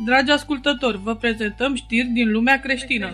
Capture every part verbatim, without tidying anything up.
Dragi ascultători, vă prezentăm știri din lumea creștină.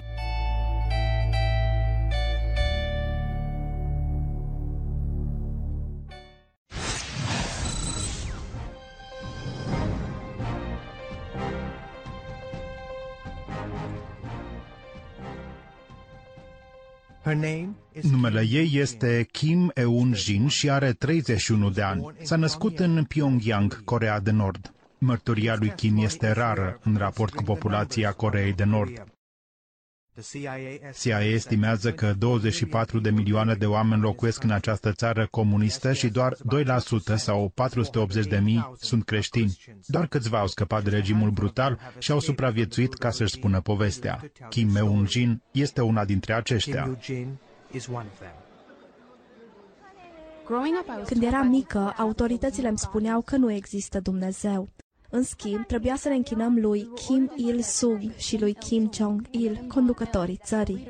Numele ei este Kim Eun-jin și are treizeci și unu de ani. S-a născut în Pyongyang, Coreea de Nord. Mărturia lui Kim este rară în raport cu populația Coreei de Nord. C I A estimează că douăzeci și patru de milioane de oameni locuiesc în această țară comunistă și doar doi la sută sau patru sute optzeci de mii sunt creștini. Doar câțiva au scăpat de regimul brutal și au supraviețuit ca să-și spună povestea. Kim Eun-jin este una dintre aceștia. Când eram mică, autoritățile îmi spuneau că nu există Dumnezeu. În schimb, trebuia să ne închinăm lui Kim Il-sung și lui Kim Jong-il, conducătorii țării.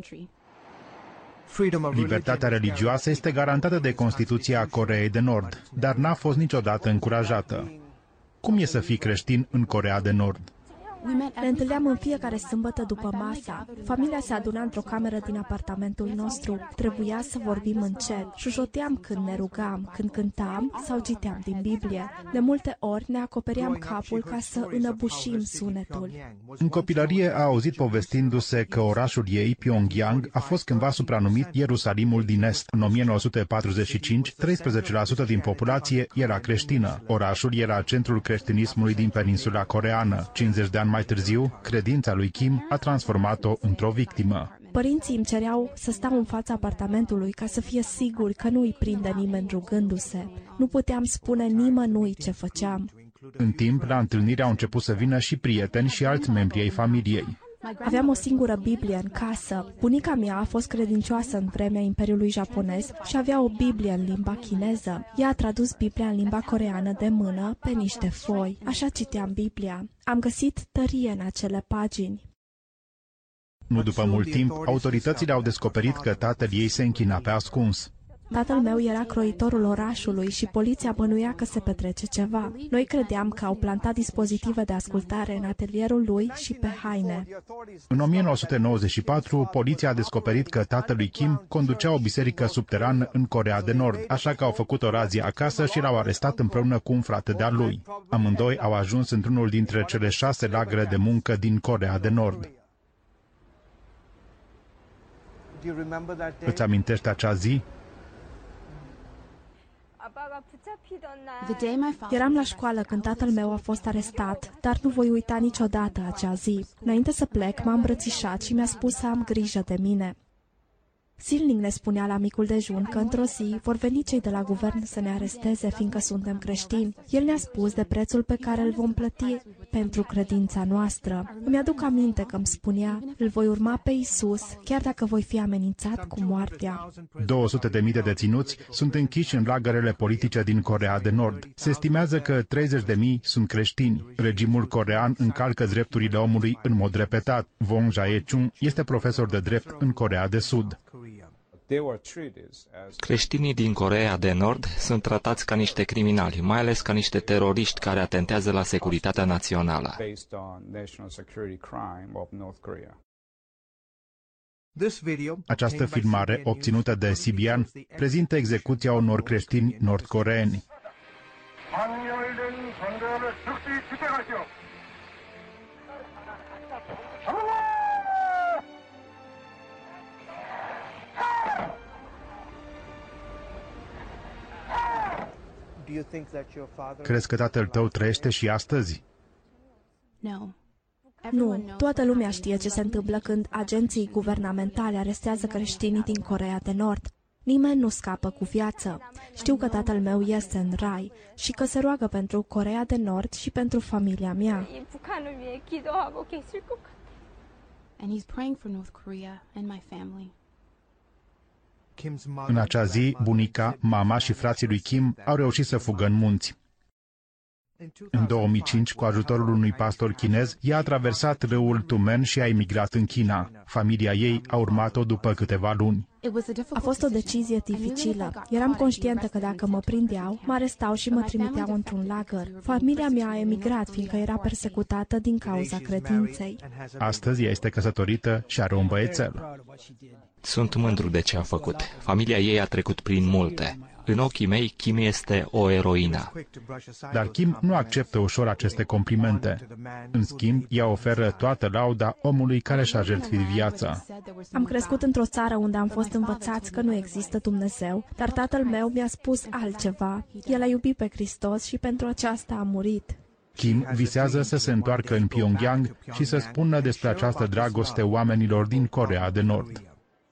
Libertatea religioasă este garantată de Constituția Coreei de Nord, dar n-a fost niciodată încurajată. Cum e să fii creștin în Coreea de Nord? Ne întâlneam în fiecare sâmbătă după masa. Familia se aduna într-o cameră din apartamentul nostru. Trebuia să vorbim încet. Șușoteam când ne rugam, când cântam sau citeam din Biblie. De multe ori ne acoperiam capul ca să înăbușim sunetul. În copilărie a auzit povestindu-se că orașul ei, Pyongyang, a fost cândva supranumit Ierusalimul din Est. În o mie nouă sute patruzeci și cinci, treisprezece la sută din populație era creștină. Orașul era centrul creștinismului din peninsula coreeană. cincizeci de ani mai târziu, credința lui Kim a transformat-o într-o victimă. Părinții îmi cereau să stau în fața apartamentului ca să fie sigur că nu îi prinde nimeni rugându-se. Nu puteam spune nimănui ce făceam. În timp, la întâlnire au început să vină și prieteni și alți membri ai familiei. Aveam o singură Biblie în casă. Bunica mea a fost credincioasă în vremea Imperiului Japonez și avea o Biblie în limba chineză. Ea a tradus Biblia în limba coreeană de mână pe niște foi. Așa citeam Biblia. Am găsit tărie în acele pagini. Nu după mult timp, autoritățile au descoperit că tatăl ei se închina pe ascuns. Tatăl meu era croitorul orașului și poliția bănuia că se petrece ceva. Noi credeam că au plantat dispozitive de ascultare în atelierul lui și pe haine. În o mie nouă sute nouăzeci și patru, poliția a descoperit că tatălui Kim conducea o biserică subterană în Coreea de Nord, așa că au făcut o razie acasă și l-au arestat împreună cu un frate de-al lui. Amândoi au ajuns într-unul dintre cele șase lagăre de muncă din Coreea de Nord. Îți amintești acea zi? Eram la școală când tatăl meu a fost arestat, dar nu voi uita niciodată acea zi. Înainte să plec, m-a îmbrățișat și mi-a spus să am grijă de mine. Zilnic ne spunea la micul dejun că într-o zi vor veni cei de la guvern să ne aresteze, fiindcă suntem creștini. El ne-a spus de prețul pe care îl vom plăti pentru credința noastră. Îmi aduc aminte că îmi spunea, îl voi urma pe Isus, chiar dacă voi fi amenințat cu moartea. două sute de mii de deținuți sunt închiși în lagărele politice din Coreea de Nord. Se estimează că treizeci de mii sunt creștini. Regimul corean încalcă drepturile omului în mod repetat. Won Jae-chung este profesor de drept în Coreea de Sud. Creștinii din Coreea de Nord sunt tratați ca niște criminali, mai ales ca niște teroriști care atentează la securitatea națională. Această filmare, obținută de C B N, prezintă execuția unor creștini nord-coreeni. Crezi că tatăl tău trăiește și astăzi? Nu, toată lumea știe ce se întâmplă când agenții guvernamentale arestează creștinii din Coreea de Nord. Nimeni nu scapă cu viață. Știu că tatăl meu este în rai și că se roagă pentru Coreea de Nord și pentru familia mea. And he's praying for North Korea and my family. În acea zi, bunica, mama și frații lui Kim au reușit să fugă în munți. În două mii cinci, cu ajutorul unui pastor chinez, ea a traversat râul Tumen și a emigrat în China. Familia ei a urmat-o după câteva luni. A fost o decizie dificilă. Eram conștientă că dacă mă prindeau, mă arestau și mă trimiteau într-un lagăr. Familia mea a emigrat, fiindcă era persecutată din cauza credinței. Astăzi ea este căsătorită și are un băiețel. Sunt mândru de ce a făcut. Familia ei a trecut prin multe. În ochii mei, Kim este o eroină. Dar Kim nu acceptă ușor aceste complimente. În schimb, ea oferă toată lauda omului care și-a jertfit viața. Am crescut într-o țară unde am fost învățați că nu există Dumnezeu, dar tatăl meu mi-a spus altceva. El a iubit pe Hristos și pentru aceasta a murit. Kim visează să se întoarcă în Pyongyang și să spună despre această dragoste oamenilor din Coreea de Nord.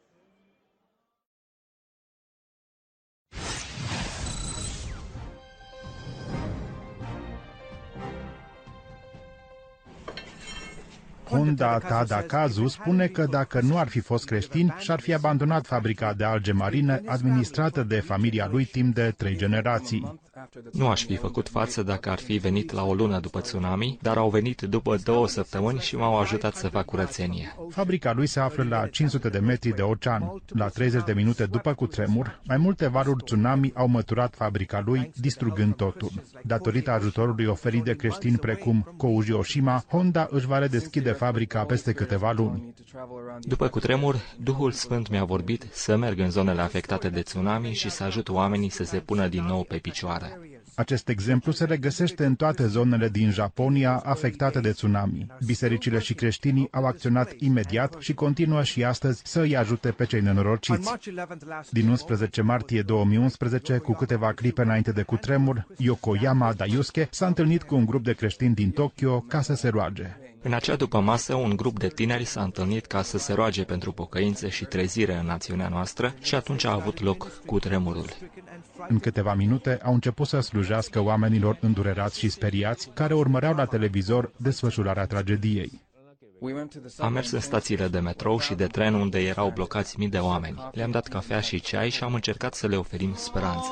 Honda Tadakazu spune că dacă nu ar fi fost creștin, și-ar fi abandonat fabrica de alge marine administrată de familia lui timp de trei generații. Nu aș fi făcut față dacă ar fi venit la o lună după tsunami, dar au venit după două săptămâni și m-au ajutat să fac curățenie. Fabrica lui se află la cinci sute de metri de ocean. La treizeci de minute după cutremur, mai multe valuri tsunami au măturat fabrica lui, distrugând totul. Datorită ajutorului oferit de creștini precum Kouji Oshima, Honda își va redeschide fabrica peste câteva luni. După cutremur, Duhul Sfânt mi-a vorbit să merg în zonele afectate de tsunami și să ajut oamenii să se pună din nou pe picioare. Acest exemplu se regăsește în toate zonele din Japonia afectate de tsunami. Bisericile și creștinii au acționat imediat și continuă și astăzi să îi ajute pe cei nenorociți. Din unsprezece martie două mii unsprezece, cu câteva clipe înainte de cutremur, Yokoyama Daisuke s-a întâlnit cu un grup de creștini din Tokyo ca să se roage. În acea dupămasă, un grup de tineri s-a întâlnit ca să se roage pentru pocăință și trezire în națiunea noastră și atunci a avut loc cutremurul. În câteva minute au început să slujească oamenilor îndurerați și speriați care urmăreau la televizor desfășurarea tragediei. Am mers în stațiile de metrou și de tren unde erau blocați mii de oameni. Le-am dat cafea și ceai și am încercat să le oferim speranță.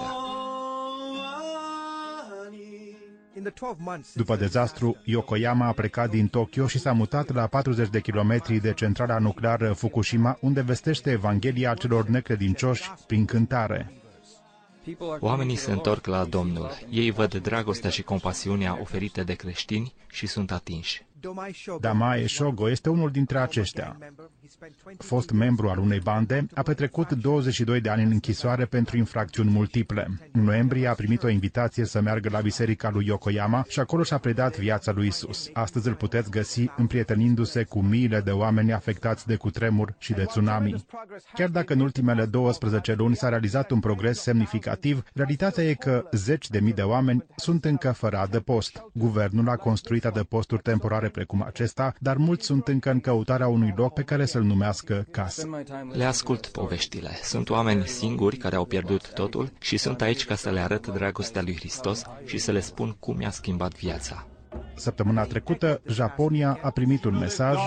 După dezastru, Yokoyama a plecat din Tokyo și s-a mutat la patruzeci de kilometri de centrala nucleară Fukushima, unde vestește Evanghelia celor necredincioși prin cântare. Oamenii se întorc la Domnul. Ei văd dragostea și compasiunea oferite de creștini și sunt atinși. Damae Shogo este unul dintre aceștia. Fost membru al unei bande, a petrecut douăzeci și doi de ani în închisoare pentru infracțiuni multiple. În noiembrie a primit o invitație să meargă la biserica lui Yokoyama și acolo și-a predat viața lui Isus. Astăzi îl puteți găsi împrietenindu-se cu miile de oameni afectați de cutremur și de tsunami. Chiar dacă în ultimele douăsprezece luni s-a realizat un progres semnificativ, realitatea e că zeci de mii de oameni sunt încă fără adăpost. Guvernul a construit adăposturi temporare precum acesta, dar mulți sunt încă în căutarea unui loc pe care să-l numească casă. Le ascult poveștile. Sunt oameni singuri care au pierdut totul și sunt aici ca să le arăt dragostea lui Hristos și să le spun cum i-a schimbat viața. Săptămâna trecută, Japonia a primit un mesaj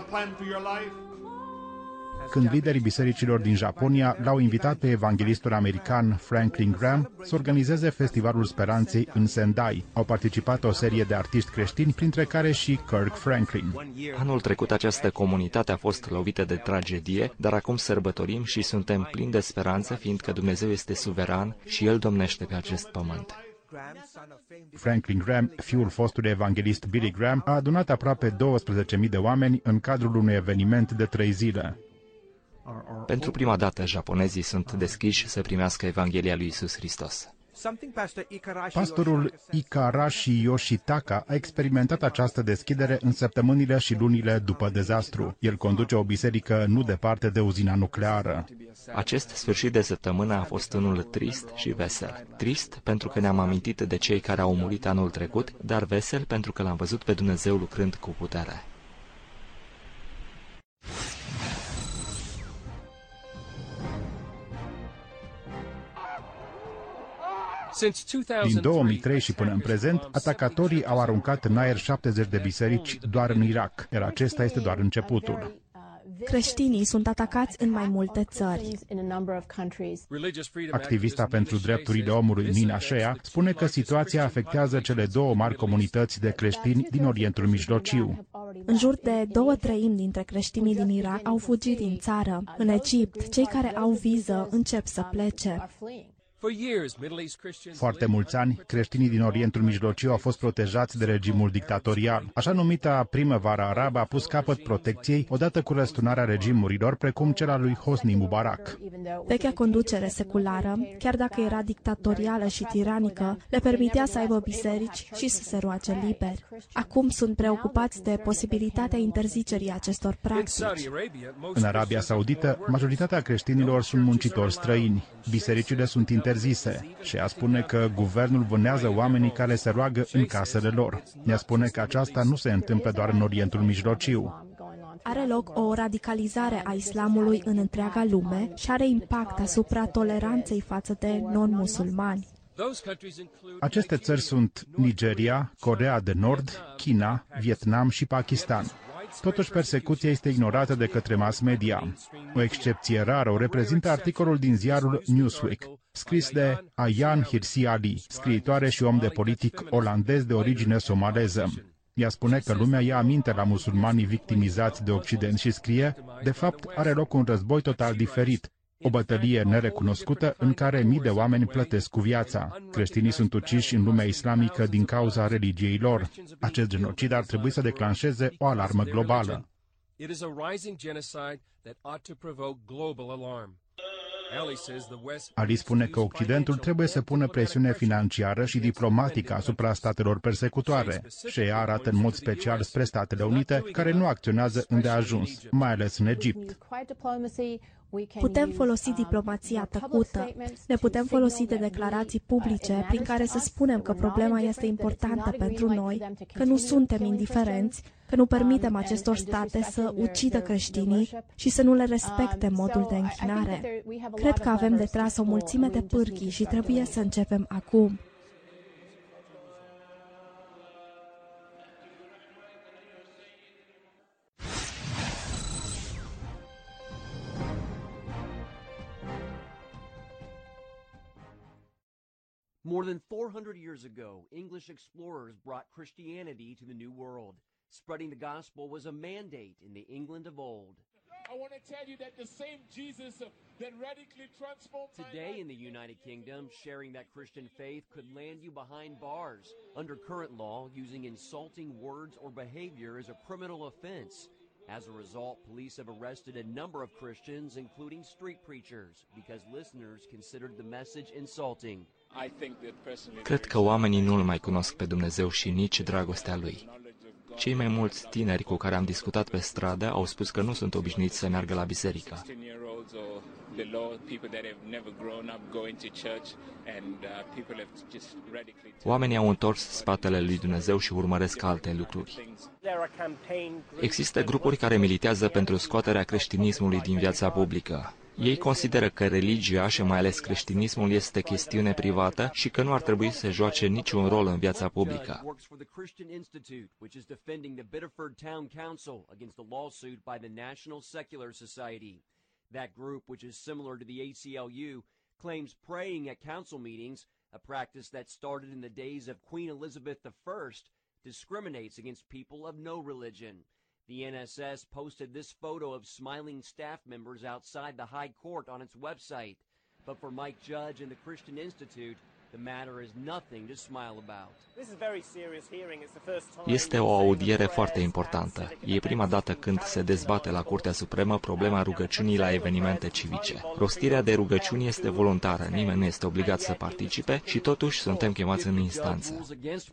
când liderii bisericilor din Japonia l-au invitat pe evanghelistul american Franklin Graham să organizeze Festivalul Speranței în Sendai. Au participat o serie de artiști creștini, printre care și Kirk Franklin. Anul trecut această comunitate a fost lovită de tragedie, dar acum sărbătorim și suntem plini de speranță, fiindcă Dumnezeu este suveran și El domnește pe acest pământ. Franklin Graham, fiul fostului evanghelist Billy Graham, a adunat aproape douăsprezece mii de oameni în cadrul unui eveniment de trei zile. Pentru prima dată, japonezii sunt deschiși să primească Evanghelia lui Isus Hristos. Pastorul Ikarashi Yoshitaka a experimentat această deschidere în săptămânile și lunile după dezastru. El conduce o biserică nu departe de uzina nucleară. Acest sfârșit de săptămână a fost unul trist și vesel. Trist pentru că ne-am amintit de cei care au murit anul trecut, dar vesel pentru că l-am văzut pe Dumnezeu lucrând cu putere. Din două mii trei și până în prezent, atacatorii au aruncat în aer șaptezeci de biserici doar în Irak, iar acesta este doar începutul. Creștinii sunt atacați în mai multe țări. Activista pentru drepturile omului Nina Shea spune că situația afectează cele două mari comunități de creștini din Orientul Mijlociu. În jur de două treimi dintre creștinii din Irak au fugit din țară. În Egipt, cei care au viză încep să plece. Foarte mulți ani, creștinii din Orientul Mijlociu au fost protejați de regimul dictatorial. Așa numita primăvară arabă a pus capăt protecției odată cu răsturnarea regimurilor precum cel al lui Hosni Mubarak. Vechea conducere seculară, chiar dacă era dictatorială și tiranică, le permitea să aibă biserici și să se roage liber. Acum sunt preocupați de posibilitatea interzicerii acestor practici. În Arabia Saudită, majoritatea creștinilor sunt muncitori străini. Bisericile sunt interzise și ea spune că guvernul vânează oamenii care se roagă în casele lor. Ea spune că aceasta nu se întâmplă doar în Orientul Mijlociu. Are loc o radicalizare a islamului în întreaga lume și are impact asupra toleranței față de non-musulmani. Aceste țări sunt Nigeria, Coreea de Nord, China, Vietnam și Pakistan. Totuși, persecuția este ignorată de către mass media. O excepție rară o reprezintă articolul din ziarul Newsweek, scris de Ayaan Hirsi Ali, scriitoare și om de politic olandez de origine somaleză. Ea spune că lumea ia aminte la musulmanii victimizați de Occident și scrie, de fapt, are loc un război total diferit, o bătălie nerecunoscută în care mii de oameni plătesc cu viața. Creștinii sunt uciși în lumea islamică din cauza religiei lor. Acest genocid ar trebui să declanșeze o alarmă globală. Ali spune că Occidentul trebuie să pună presiune financiară și diplomatică asupra statelor persecutoare și ea arată în mod special spre Statele Unite, care nu acționează îndeajuns, mai ales în Egipt. Putem folosi diplomația tăcută, ne putem folosi de declarații publice prin care să spunem că problema este importantă pentru noi, că nu suntem indiferenți, că nu permitem acestor state să ucidă creștinii și să nu le respecte modul de închinare. Cred că avem de tras o mulțime de pârghii și trebuie să începem acum. More than four hundred years ago, English explorers brought Christianity to the New World. Spreading the gospel was a mandate in the England of old. I want to tell you that the same Jesus that radically transformed Today in the United Kingdom, sharing that Christian faith could land you behind bars. Under current law, using insulting words or behavior is a criminal offense. As a result, police have arrested a number of Christians, including street preachers, because listeners considered the message insulting. Cred că oamenii nu îl mai cunosc pe Dumnezeu și nici dragostea Lui. Cei mai mulți tineri cu care am discutat pe stradă au spus că nu sunt obișnuiți să meargă la biserică. Oamenii au întors spatele lui Dumnezeu și urmăresc alte lucruri. Există grupuri care militează pentru scoaterea creștinismului din viața publică. Ei consideră că religia și mai ales creștinismul este chestiune privată și că nu ar trebui să joace niciun rol în viața publică. That group, which is similar to the A C L U, claims praying at council meetings, a practice that started in the days of Queen Elizabeth the First, discriminates against people of no religion. The N S S posted this photo of smiling staff members outside the High Court on its website. But for Mike Judge and the Christian Institute, the matter is nothing to smile about. Este o audiere foarte importantă. E prima dată când se dezbate la Curtea Supremă problema rugăciunii la evenimente civice. Rostirea de rugăciuni este voluntară, nimeni nu este obligat să participe și totuși suntem chemați în instanță.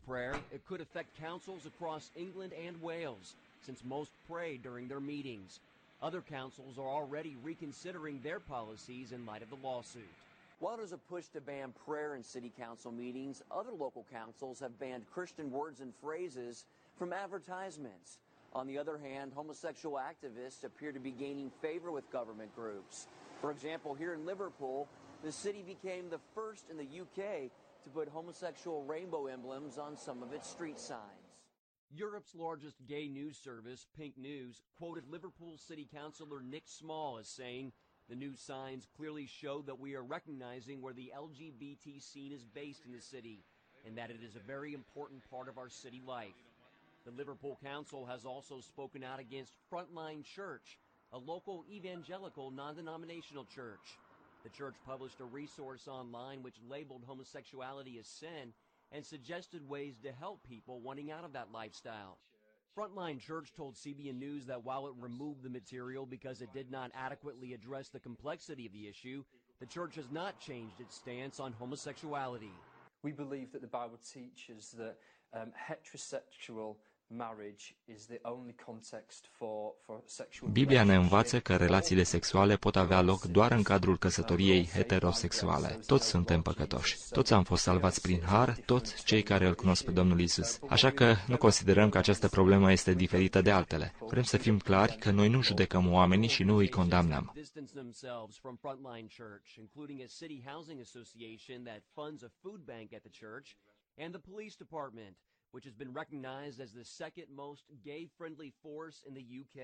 Since most pray during their meetings. Other councils are already reconsidering their policies in light of the lawsuit. While there's a push to ban prayer in city council meetings, other local councils have banned Christian words and phrases from advertisements. On the other hand, homosexual activists appear to be gaining favor with government groups. For example, here in Liverpool, the city became the first in the U K to put homosexual rainbow emblems on some of its street signs. Europe's largest gay news service, Pink News, quoted Liverpool City Councillor Nick Small as saying, "The new signs clearly show that we are recognizing where the L G B T scene is based in the city, and that it is a very important part of our city life." The Liverpool Council has also spoken out against Frontline Church, a local evangelical non-denominational church. The church published a resource online which labeled homosexuality as sin and suggested ways to help people wanting out of that lifestyle. Frontline Church told C B N News that while it removed the material because it did not adequately address the complexity of the issue, the church has not changed its stance on homosexuality. We believe that the Bible teaches that um, heterosexual marriage is the only context for for sexual. Biblia ne învață că relațiile sexuale pot avea loc doar în cadrul căsătoriei heterosexuale. Toți suntem păcătoși. Toți am fost salvați prin har, toți cei care îl cunosc pe Domnul Iisus. Așa că nu considerăm că această problemă este diferită de altele. Vrem să fim clari că noi nu judecăm oamenii și nu îi condamnăm. Which has been recognized as the second most gay-friendly force in the U K.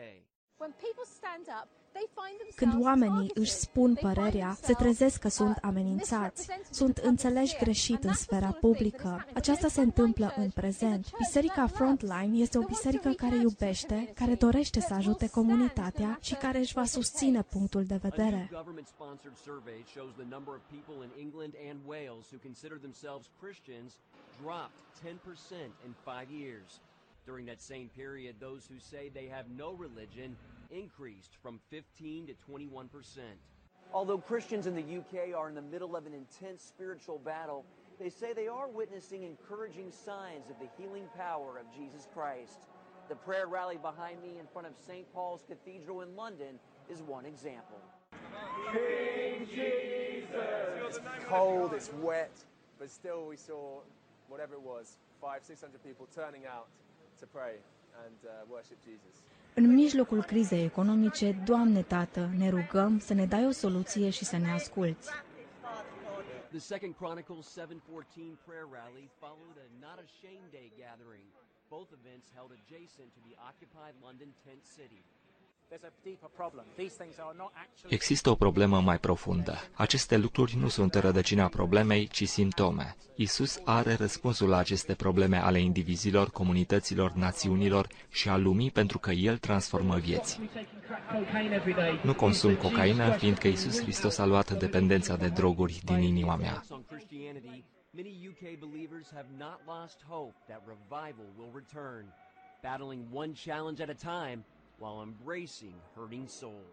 Când oamenii își spun părerea, se trezesc că sunt amenințați, sunt înțeleși greșit în sfera publică. Aceasta se întâmplă în prezent. Biserica Frontline este o biserică care iubește, care dorește să ajute comunitatea și care își va susține punctul de vedere. During that same period, those who say they have no religion increased from fifteen to twenty-one percent. Although Christians in the U K are in the middle of an intense spiritual battle, they say they are witnessing encouraging signs of the healing power of Jesus Christ. The prayer rally behind me in front of Saint Paul's Cathedral in London is one example. King Jesus! It's cold, it's wet, but still we saw whatever it was, five, six hundred people turning out to pray and uh, worship Jesus. În mijlocul crizei economice, Doamne Tată, ne rugăm să ne dai o soluție și să ne asculți. The Second Chronicles seven fourteen prayer rally followed a Not Ashamed Day gathering, both events held adjacent to the occupied London tent city. Există o problemă mai profundă. Aceste lucruri nu sunt rădăcina problemei, ci simptome. Iisus are răspunsul la aceste probleme ale indivizilor, comunităților, națiunilor și a lumii pentru că El transformă vieți. Nu consum cocaină, fiindcă Iisus Hristos a luat dependența de droguri din inima mea. Many U K believers have not lost hope that revival will return, battling one challenge at a time while embracing hurting soul.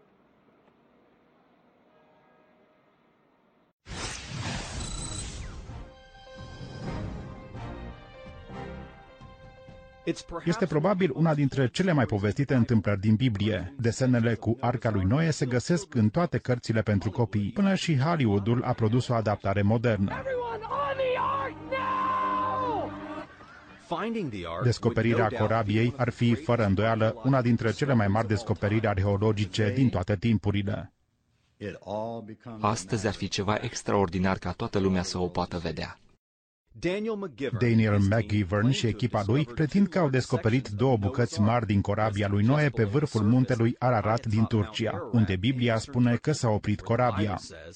Este probabil una dintre cele mai povestite întâmplări din Biblie. Desenele cu Arca lui Noe se găsesc în toate cărțile pentru copii. Până și Hollywoodul a produs o adaptare modernă. Descoperirea corabiei ar fi, fără îndoială, una dintre cele mai mari descoperiri arheologice din toate timpurile. Astăzi ar fi ceva extraordinar ca toată lumea să o poată vedea. Daniel McGivern și echipa lui pretind că au descoperit două bucăți mari din corabia lui Noe pe vârful muntelui Ararat din Turcia, unde Biblia spune că s-a oprit corabia.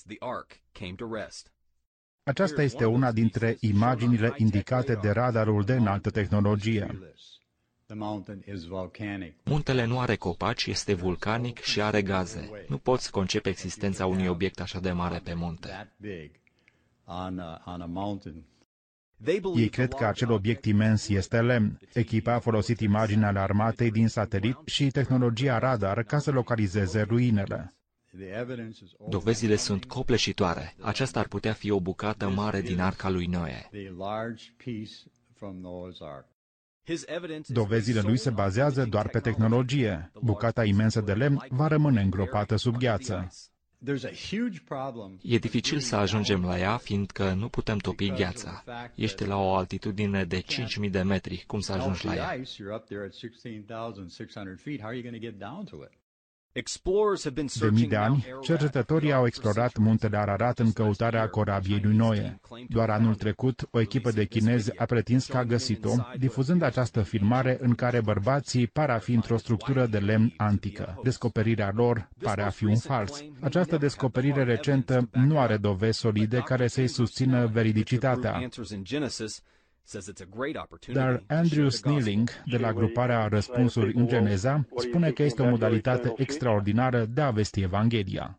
Aceasta este una dintre imaginile indicate de radarul de înaltă tehnologie. Muntele nu are copaci, este vulcanic și are gaze. Nu poți concepe existența unui obiect așa de mare pe munte. Ei cred că acel obiect imens este lemn. Echipa a folosit imagini ale armatei din satelit și tehnologia radar ca să localizeze ruinele. Dovezile sunt copleșitoare. Aceasta ar putea fi o bucată mare din Arca lui Noe. Dovezile lui se bazează doar pe tehnologie. Bucata imensă de lemn va rămâne îngropată sub gheață. E dificil să ajungem la ea, fiindcă nu putem topi gheața. Ești la o altitudine de cinci mii de metri. Cum să ajungi la ea? De mii de ani, cercetătorii au explorat muntele Ararat în căutarea corabiei lui Noe. Doar anul trecut, o echipă de chinezi a pretins că a găsit-o, difuzând această filmare în care bărbații par a fi într-o structură de lemn antică. Descoperirea lor pare a fi un fals. Această descoperire recentă nu are dovezi solide care să-i susțină veridicitatea. Dar Andrew Snelling, de la gruparea Răspunsuri în Geneza, spune că este o modalitate extraordinară de a vesti Evanghelia.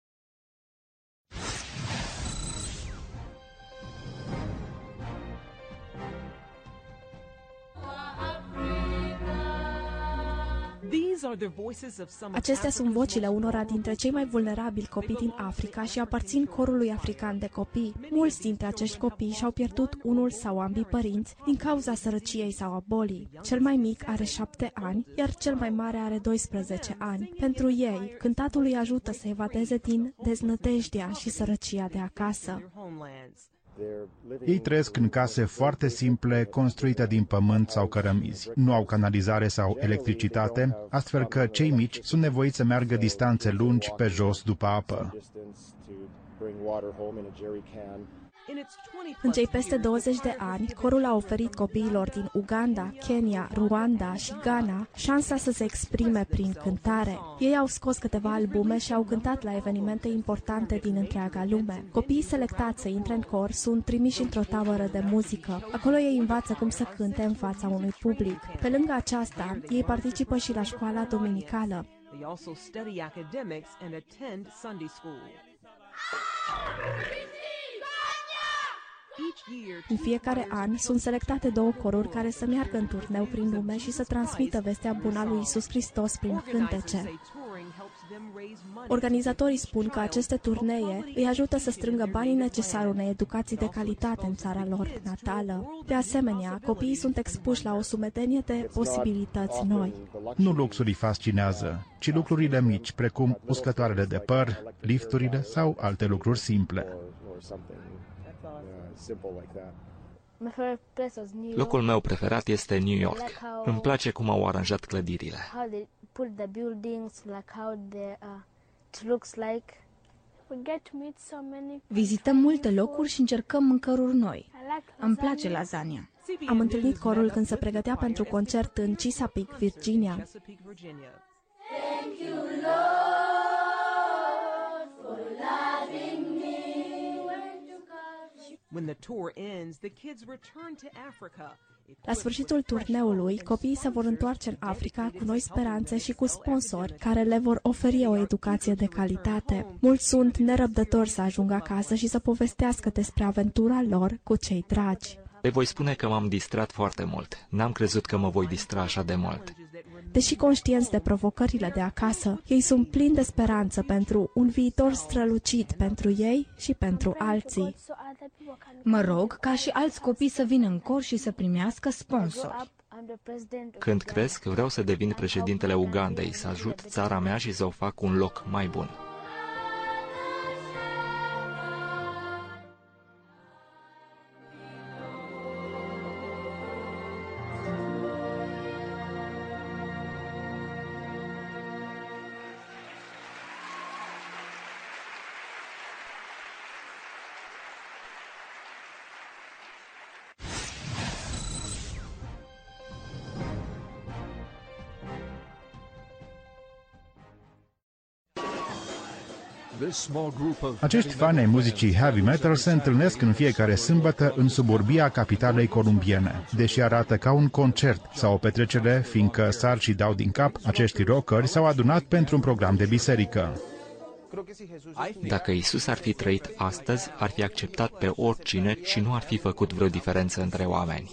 Acestea sunt vocile unora dintre cei mai vulnerabili copii din Africa și aparțin corului african de copii. Mulți dintre acești copii și-au pierdut unul sau ambii părinți din cauza sărăciei sau a bolii. Cel mai mic are șapte ani, iar cel mai mare are doisprezece ani. Pentru ei, cântatul îi ajută să evadeze din deznădejdea și sărăcia de acasă. Ei trăiesc în case foarte simple, construite din pământ sau cărămizi. Nu au canalizare sau electricitate, astfel că cei mici sunt nevoiți să meargă distanțe lungi pe jos după apă. În cei peste douăzeci de ani, corul a oferit copiilor din Uganda, Kenya, Rwanda și Ghana șansa să se exprime prin cântare. Ei au scos câteva albume și au cântat la evenimente importante din întreaga lume. Copiii selectați să intre în cor sunt trimiși într-o tabără de muzică. Acolo ei învață cum să cânte în fața unui public. Pe lângă aceasta, ei participă și la școala dominicală. În fiecare an sunt selectate două coruri care să meargă în turneu prin lume și să transmită vestea bună a lui Iisus Hristos prin cântece. Organizatorii spun că aceste turnee îi ajută să strângă banii necesari unei educații de calitate în țara lor natală. De asemenea, copiii sunt expuși la o sumedenie de posibilități noi. Nu luxul îi fascinează, ci lucrurile mici, precum uscătoarele de păr, lifturile sau alte lucruri simple. Locul meu preferat este New York. Îmi place cum au aranjat clădirile. Vizităm multe locuri și încercăm mâncăruri noi. Îmi place lasagna. Am întâlnit corul când se pregătea pentru concert în Chesapeake, Virginia. Thank you, Lord, for loving me. La sfârșitul turneului, copiii se vor întoarce în Africa cu noi speranțe și cu sponsori care le vor oferi o educație de calitate. Mulți sunt nerăbdători să ajungă acasă și să povestească despre aventura lor cu cei dragi. Le voi spune că m-am distrat foarte mult. N-am crezut că mă voi distra așa de mult. Deși conștienți de provocările de acasă, ei sunt plini de speranță pentru un viitor strălucit pentru ei și pentru alții. Mă rog ca și alți copii să vină în cor și să primească sponsori. Când cresc, vreau să devin președintele Ugandei, să ajut țara mea și să o fac un loc mai bun. Acești fani ai muzicii heavy metal se întâlnesc în fiecare sâmbătă în suburbia capitalei columbiene. Deși arată ca un concert sau o petrecere, fiindcă sar și dau din cap, acești rockeri s-au adunat pentru un program de biserică. Dacă Iisus ar fi trăit astăzi, ar fi acceptat pe oricine și nu ar fi făcut vreo diferență între oameni.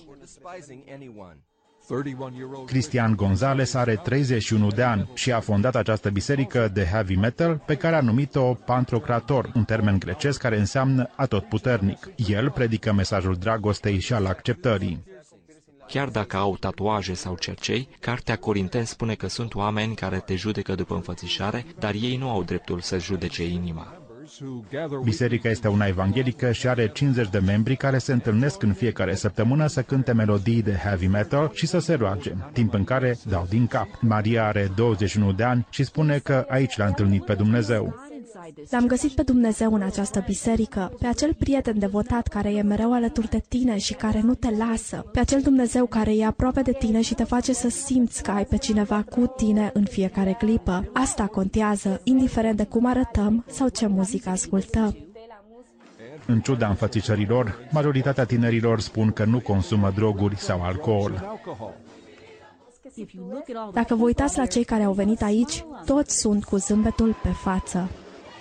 Cristian Gonzalez are treizeci și unu de ani și a fondat această biserică de heavy metal pe care a numit-o Pantocrator, un termen grecesc care înseamnă atotputernic. El predică mesajul dragostei și al acceptării. Chiar dacă au tatuaje sau cercei, Cartea Corinteni spune că sunt oameni care te judecă după înfățișare, dar ei nu au dreptul să judece inima. Biserica este una evanghelică și are cincizeci de membri care se întâlnesc în fiecare săptămână să cânte melodii de heavy metal și să se roage, timp în care dau din cap. Maria are douăzeci și unu de ani și spune că aici l-a întâlnit pe Dumnezeu. L-am găsit pe Dumnezeu în această biserică, pe acel prieten devotat care e mereu alături de tine și care nu te lasă, pe acel Dumnezeu care e aproape de tine și te face să simți că ai pe cineva cu tine în fiecare clipă. Asta contează, indiferent de cum arătăm sau ce muzică ascultăm. În ciuda înfățișărilor, majoritatea tinerilor spun că nu consumă droguri sau alcool. Dacă vă uitați la cei care au venit aici, toți sunt cu zâmbetul pe față.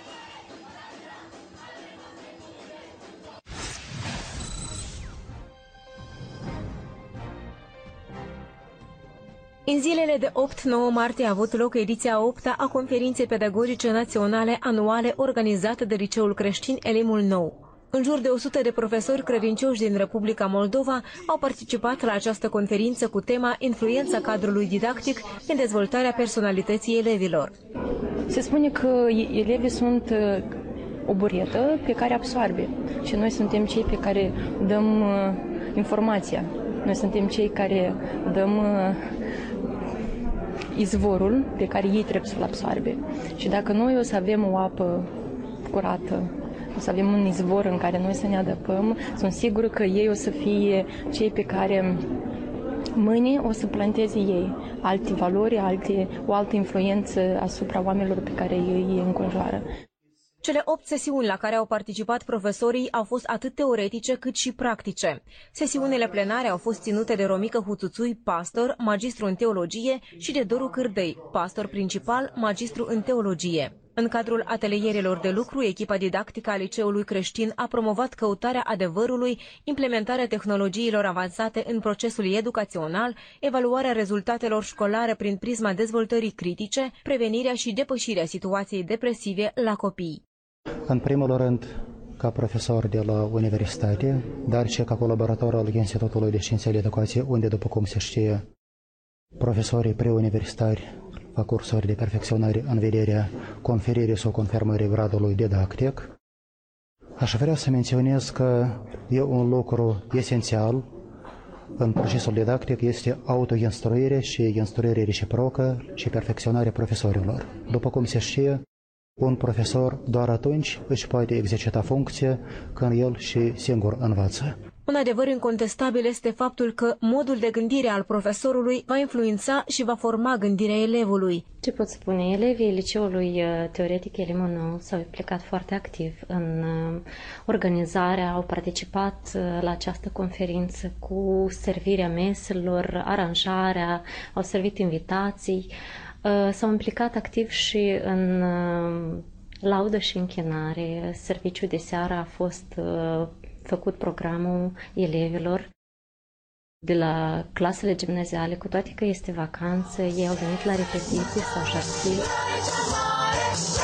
În zilele de opt nouă martie a avut loc ediția a opta a Conferinței Pedagogice Naționale anuale organizată de Liceul Creștin Elimul Nou. În jur de o sută de profesori credincioși din Republica Moldova au participat la această conferință cu tema Influența cadrului didactic în dezvoltarea personalității elevilor. Se spune că elevii sunt o buretă pe care absorbe și noi suntem cei pe care dăm informația. Noi suntem cei care dăm izvorul pe care ei trebuie să-l absorbe. Și dacă noi o să avem o apă curată, o să avem un izvor în care noi să ne adăpăm, sunt sigură că ei o să fie cei pe care mâine o să planteze ei alte valori, alte, o altă influență asupra oamenilor pe care ei îi înconjoară. Cele opt sesiuni la care au participat profesorii au fost atât teoretice cât și practice. Sesiunile plenare au fost ținute de Romică Huțuțui, pastor, magistru în teologie, și de Doru Cârdei, pastor principal, magistru în teologie. În cadrul atelierilor de lucru, echipa didactică a Liceului Creștin a promovat căutarea adevărului, implementarea tehnologiilor avansate în procesul educațional, evaluarea rezultatelor școlare prin prisma dezvoltării critice, prevenirea și depășirea situației depresive la copii. În primul rând, ca profesor de la universitate, dar și ca colaborator al Institutului de Științe ale Educației, unde, după cum se știe, profesorii preuniversitari fac cursuri de perfecționare în vederea conferirii sau confirmării gradului didactic. Aș vrea să menționez că e un lucru esențial în procesul didactic, este autoinstruire și instruire reciprocă și perfecționarea profesorilor. După cum se știe, un profesor doar atunci își poate exercita funcția când el și singur învață. Un adevăr incontestabil este faptul că modul de gândire al profesorului va influența și va forma gândirea elevului. Ce pot spune? Elevii Liceului Teoretic Elimul Nou s-au implicat foarte activ în organizarea, au participat la această conferință cu servirea meselor, aranjarea, au servit invitații, s-au implicat activ și în laudă și închinare. Serviciul de seară a fost făcut programul elevilor de la clasele gimnaziale, cu toate că este vacanță, ei au venit la repetiții, s-au șarțit.